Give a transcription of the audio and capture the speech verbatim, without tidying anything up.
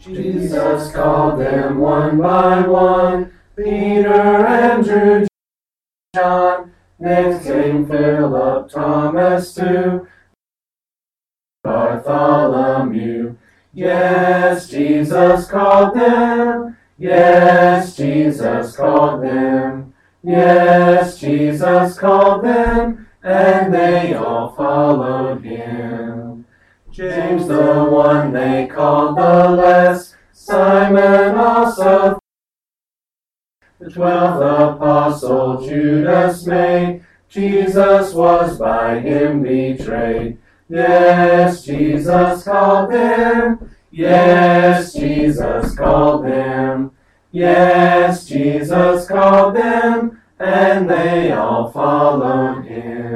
Jesus called them one by one, Peter, Andrew, John. Next came Philip, Thomas too, Bartholomew. Yes, Jesus called them. Yes, Jesus called them. Yes, Jesus called them, and they all followed him. James, the one they called the less, Simon also, the twelfth apostle Judas made. Jesus was by him betrayed. Yes, Jesus called them. Yes, Jesus called them. Yes, Jesus called them, and they all followed him.